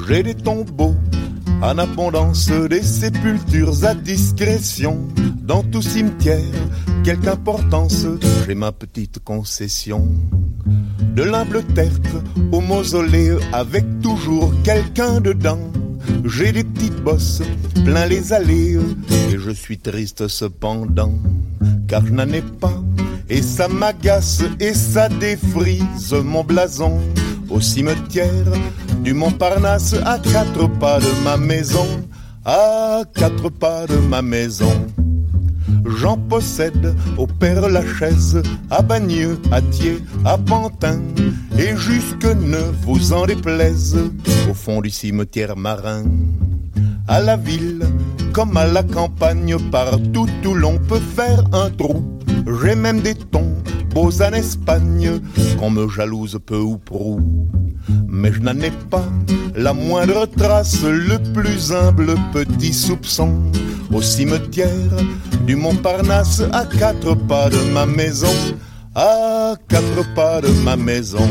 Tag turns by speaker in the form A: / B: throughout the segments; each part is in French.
A: J'ai des tombeaux en abondance, des sépultures à discrétion. Dans tout cimetière, quelque importance, j'ai ma petite concession. De l'humble tertre au mausolée, avec toujours quelqu'un dedans. J'ai des petites bosses, plein les allées, et je suis triste cependant, car je n'en ai pas, et ça m'agace, et ça défrise mon blason. Au cimetière du Montparnasse, à 4 pas de ma maison, à 4 pas de ma maison. J'en possède au Père-Lachaise, à Bagneux, à Thiers, à Pantin, et jusque ne vous en déplaise, au fond du cimetière marin. À la ville, comme à la campagne, partout où l'on peut faire un trou. J'ai même des tons beaux en Espagne, qu'on me jalouse peu ou prou. Mais je n'en ai pas la moindre trace, le plus humble petit soupçon. Au cimetière du Montparnasse, à 4 pas de ma maison, à 4 pas de ma maison.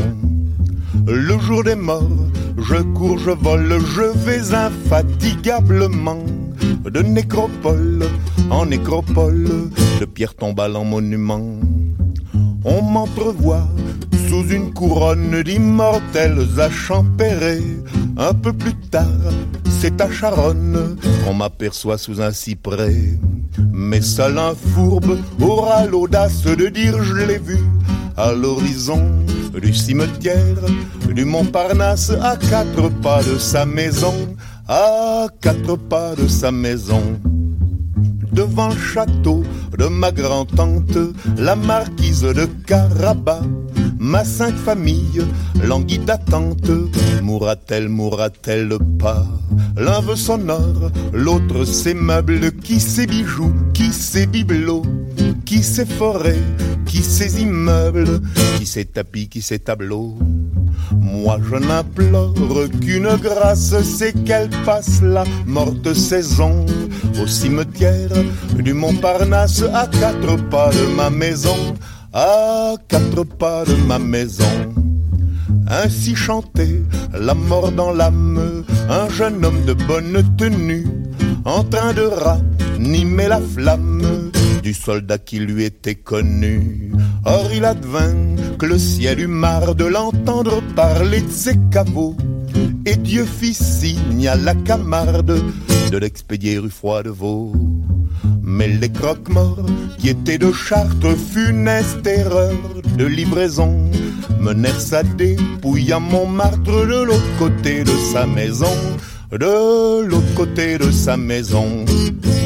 A: Le jour des morts, je cours, je vole, je vais infatigablement, de nécropole en nécropole, de pierre tombale en monument. On m'entrevoit sous une couronne d'immortels à Champéret. Un peu plus tard, c'est à Charonne qu'on m'aperçoit sous un cyprès. Mais seul un fourbe aura l'audace de dire je l'ai vu à l'horizon du cimetière du Montparnasse, à 4 pas de sa maison, à 4 pas de sa maison. Devant le château de ma grand-tante, la marquise de Carabas, ma sainte famille languit d'attente, mourra-t-elle pas? L'un veut son or, l'autre ses meubles, qui ses bijoux, qui ses bibelots, qui ses forêts, qui ses immeubles, qui ses tapis, qui ses tableaux. Moi je n'implore qu'une grâce, c'est qu'elle passe la morte saison au cimetière du Montparnasse, à 4 pas de ma maison, à 4 pas de ma maison. Ainsi chantait la mort dans l'âme, un jeune homme de bonne tenue, en train de ranimer la flamme du soldat qui lui était connu. Or il advint que le ciel eut marre de l'entendre parler de ses caveaux, et Dieu fit signe à la Camarde de l'expédier rue Froidevaux. Mais les croque-morts qui étaient de Chartres, funeste erreur de livraison, menèrent sa dépouille à Montmartre, de l'autre côté de sa maison, de l'autre côté de sa maison.